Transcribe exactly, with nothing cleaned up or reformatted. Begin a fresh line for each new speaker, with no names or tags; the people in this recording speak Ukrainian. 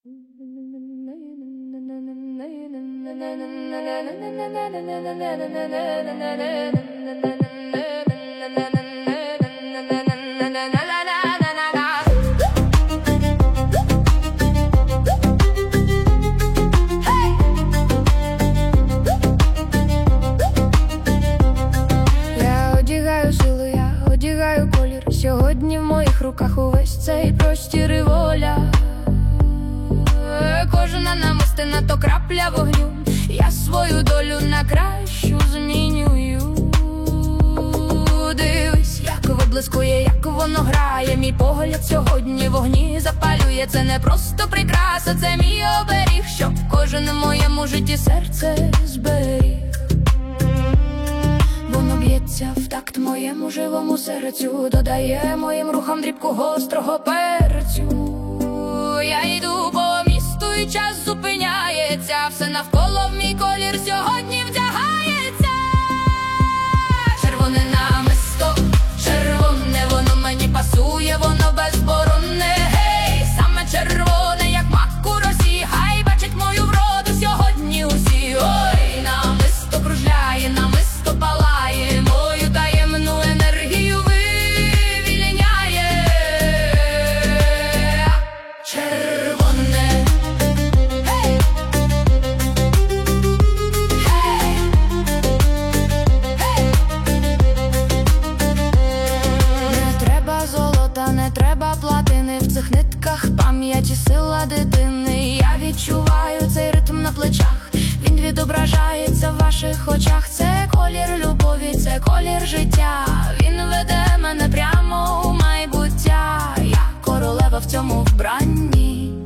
Сьогодні в моїх руках увесь цей простір і воля. Кожна намистина то крапля вогню. Я свою долю на кращу змінюю. Дивись, як виблискує, як воно грає. Мій погляд сьогодні вогні запалює. Це не просто прикраса, це мій оберіг, щоб кожен в моєму житті серце зберіг. Воно б'ється в такт моєму живому серцю, додає моїм рухам дрібку гострого перцю. Я йду по місту і час зупиняється, все навколо в мій колір сьогодні вдягається. Червоне намисто, червоне, воно мені пасує, воно безборонне. Гей, саме червоне, як мак у росі, хай бачить мою вроду сьогодні усі. Ой, намисто кружляє, намисто палає, мою таємну енергію вивільняє. Червоне, гей, гей, гей. Не треба золота, не треба платини, в цих нитках пам'яті сила дитини. Я відчуваю цей ритм на плечах, він відображається в ваших очах. Це колір любові, це колір життя, він веде мене прямо у майбуття. Я королева в цьому вбранні.